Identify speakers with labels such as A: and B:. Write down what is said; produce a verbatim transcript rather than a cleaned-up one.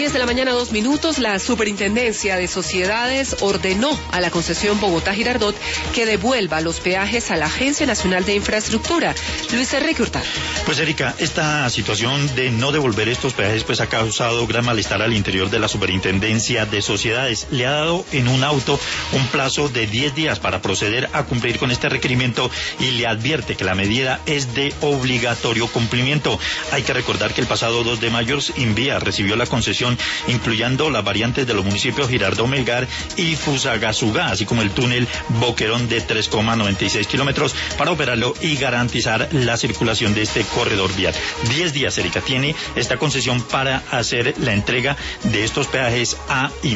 A: diez de la mañana, dos minutos, la Superintendencia de Sociedades ordenó a la concesión Bogotá-Girardot que devuelva los peajes a la Agencia Nacional de Infraestructura. Luis Enrique Hurtado.
B: Pues Erika, esta situación de no devolver estos peajes pues ha causado gran malestar al interior de la Superintendencia de Sociedades. Le ha dado en un auto un plazo de diez días para proceder a cumplir con este requerimiento y le advierte que la medida es de obligatorio cumplimiento. Hay que recordar que el pasado dos de mayo Invía recibió la concesión incluyendo las variantes de los municipios Girardot, Melgar y Fusagasugá, así como el túnel Boquerón de tres coma noventa y seis kilómetros para operarlo y garantizar la circulación de este corredor vial. Diez días, Erika, tiene esta concesión para hacer la entrega de estos peajes a